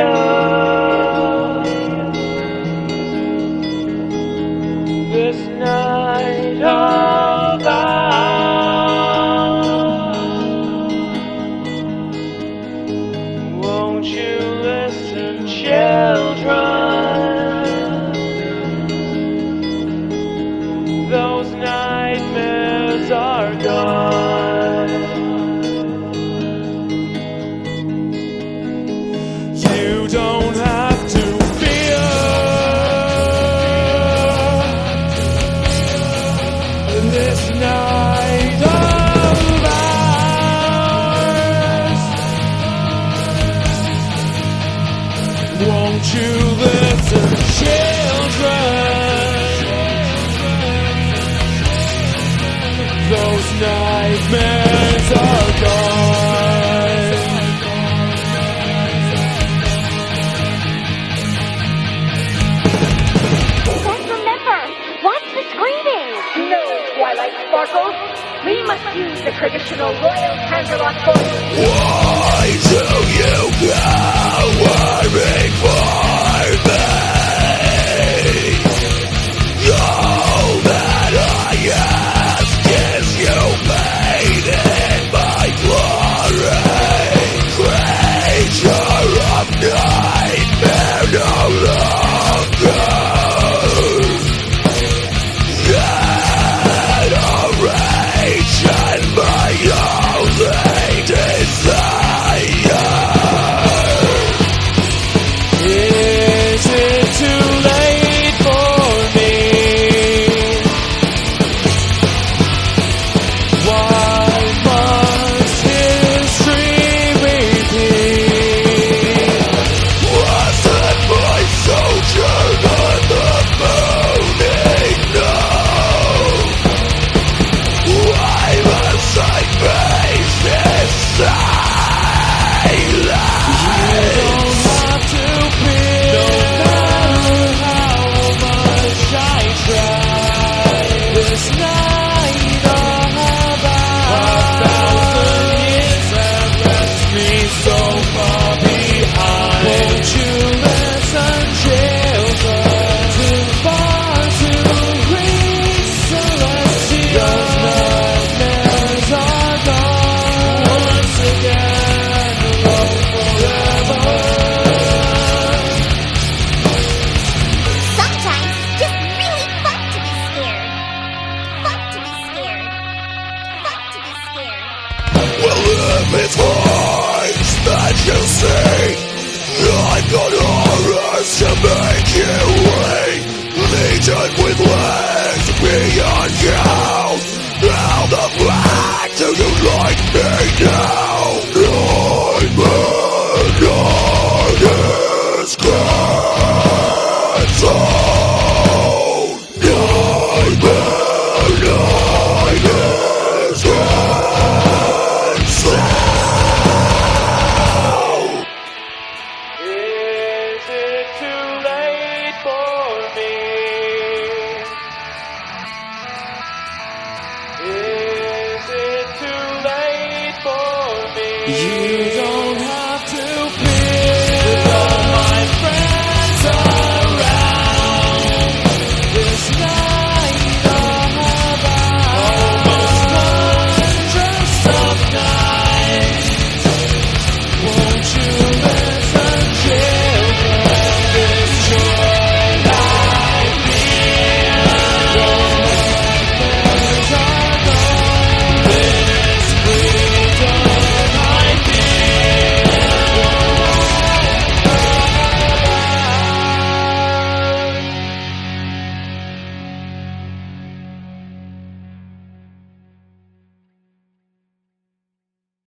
this night of ours. Won't you listen, children? Those nightmares are gone. You don't have to fear this night of ours. Won't you listen, children? Those nightmares are gone. Just remember, watch the screaming. No, Twilight Sparkles. We must use the traditional Royal Tantalus voice. Why do you go worrying for me? All that I ask is you made in my glory. Creature of nightmare no longer. Adoration my only desire. Is it too late for me? Why must history repeat? Wasn't my sojourn on the moon enough? Why must I face this silence? Don't have to fear, no matter how much I try. This night of ours, 1,000 years have left me so far behind. Won't you listen, children? Too far to reach celestial. Those nightmares are gone. Once again, alone forever. Sometimes it's just really fun to be scared. Fun to be scared. Fun to be scared. Well, if it's eyes that you see, I've got horrors to make you wait. Legion with legs beyond count. How the black do you like me now?